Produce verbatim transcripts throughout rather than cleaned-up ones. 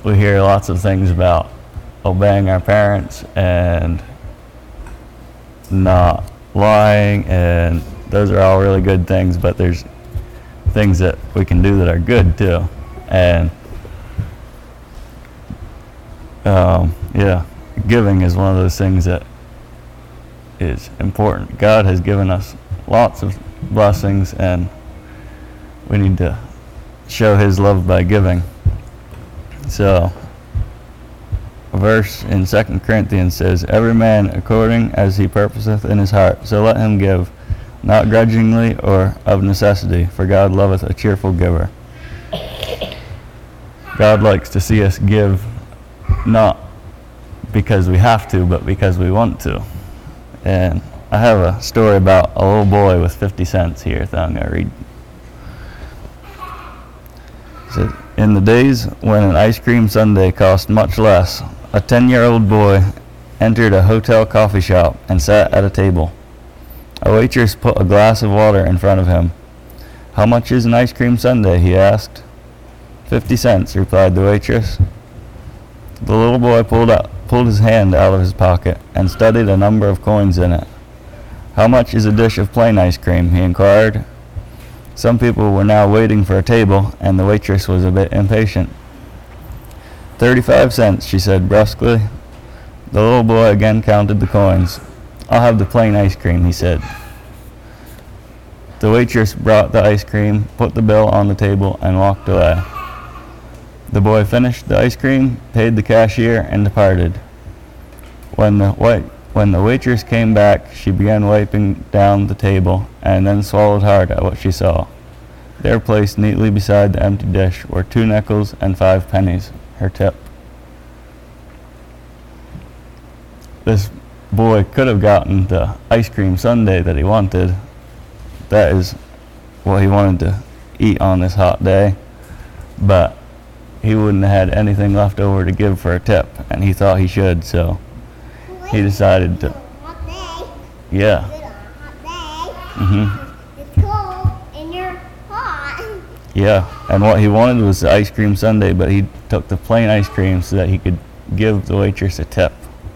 we hear lots of things about obeying our parents and not lying, and those are all really good things, but there's things that we can do that are good too. And um, yeah, giving is one of those things that is important. God has given us lots of blessings, and we need to show his love by giving. So a verse in Second Corinthians says, every man according as he purposeth in his heart, so let him give, not grudgingly or of necessity, for God loveth a cheerful giver. God likes to see us give, not because we have to, but because we want to. And I have a story about a little boy with fifty cents here that I'm going to read. It says, in the days when an ice cream sundae cost much less, a ten-year-old boy entered a hotel coffee shop and sat at a table. A waitress put a glass of water in front of him. How much is an ice cream sundae? He asked. Fifty cents, replied the waitress. The little boy pulled out, pulled his hand out of his pocket and studied a number of coins in it. How much is a dish of plain ice cream? He inquired. Some people were now waiting for a table, and the waitress was a bit impatient. Thirty-five cents, she said brusquely. The little boy again counted the coins. I'll have the plain ice cream, he said. The waitress brought the ice cream, put the bill on the table, and walked away. The boy finished the ice cream, paid the cashier, and departed. When the wait, when the waitress came back, she began wiping down the table, and then swallowed hard at what she saw. There, placed neatly beside the empty dish, were two nickels and five pennies, her tip. This boy could have gotten the ice cream sundae that he wanted. That is what he wanted to eat on this hot day, but he wouldn't have had anything left over to give for a tip, and he thought he should, so he decided to. Yeah. Mhm. It's cold and you're hot. Yeah, and what he wanted was the ice cream sundae, but he took the plain ice cream so that he could give the waitress a tip.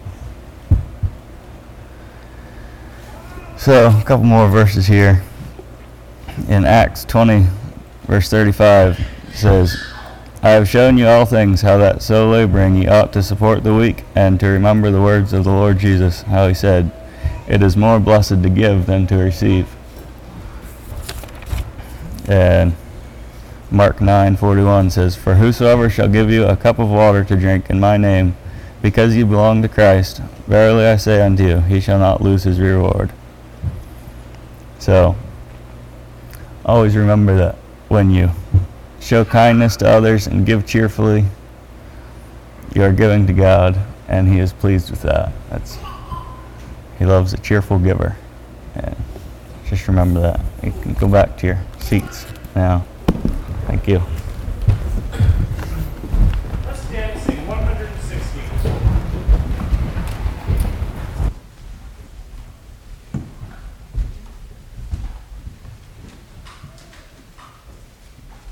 So, a couple more verses here. In Acts twenty, verse thirty-five, it says, I have shown you all things, how that so laboring ye ought to support the weak, and to remember the words of the Lord Jesus, how he said, it is more blessed to give than to receive. And Mark nine forty-one says, for whosoever shall give you a cup of water to drink in my name, because you belong to Christ, verily I say unto you, he shall not lose his reward. So, always remember that when you show kindness to others and give cheerfully, you are giving to God, and he is pleased with that. That's, he loves a cheerful giver. And just remember that. You can go back to your seats now. Thank you.